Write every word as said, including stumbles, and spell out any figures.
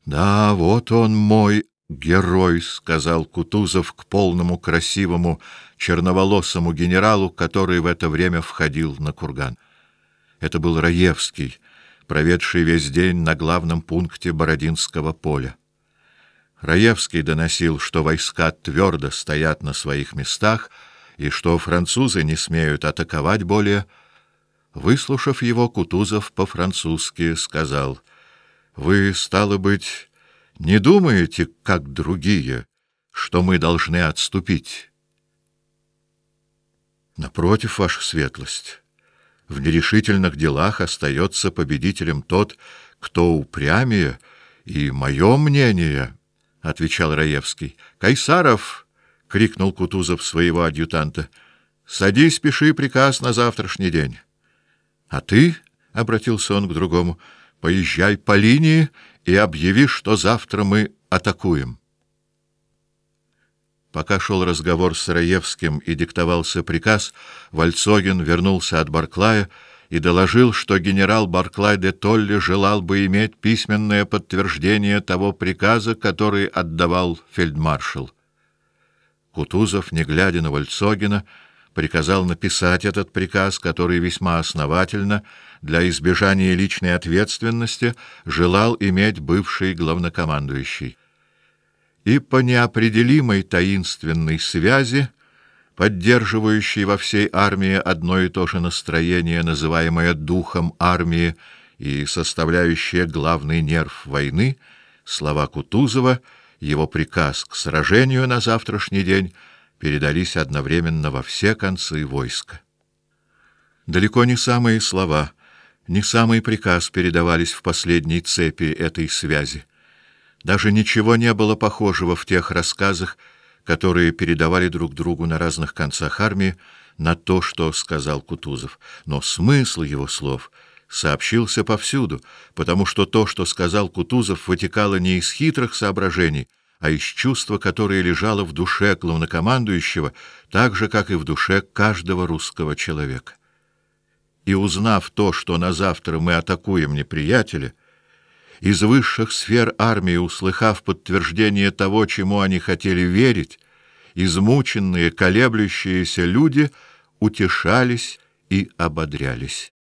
— Да, вот он мой герой, — сказал Кутузов к полному красивому черноволосому генералу, который в это время входил на курган. Это был Раевский, проведший весь день на главном пункте Бородинского поля. Раевский доносил, что войска твердо стоят на своих местах и что французы не смеют атаковать более. Выслушав его, Кутузов по-французски сказал: «Вы, стало быть, не думаете, как другие, что мы должны отступить?» «Напротив, ваша светлость, в нерешительных делах остается победителем тот, кто упрямее, и мое мнение, — отвечал Раевский. — Кайсаров! — крикнул Кутузов своего адъютанта. — Садись, пиши приказ на завтрашний день. — А ты, — обратился он к другому, — поезжай по линии и объяви, что завтра мы атакуем. Пока шел разговор с Раевским и диктовался приказ, Вальцогин вернулся от Барклая и доложил, что генерал Барклай де Толли желал бы иметь письменное подтверждение того приказа, который отдавал фельдмаршал. Кутузов, не глядя на Вальцогина, приказал написать этот приказ, который весьма основательно, для избежания личной ответственности, желал иметь бывший главнокомандующий. И по неопределимой таинственной связи, поддерживающей во всей армии одно и то же настроение, называемое духом армии и составляющее главный нерв войны, слова Кутузова, его приказ к сражению на завтрашний день передались одновременно во все концы войска. Далеко не самые слова, не самый приказ передавались в последней цепи этой связи. Даже ничего не было похожего в тех рассказах, которые передавали друг другу на разных концах армии, на то, что сказал Кутузов. Но смысл его слов сообщился повсюду, потому что то, что сказал Кутузов, вытекало не из хитрых соображений, а из чувства, которое лежало в душе главнокомандующего, так же, как и в душе каждого русского человека. И узнав то, что на завтра мы атакуем неприятеля, из высших сфер армии услыхав подтверждение того, чему они хотели верить, измученные, колеблющиеся люди утешались и ободрялись.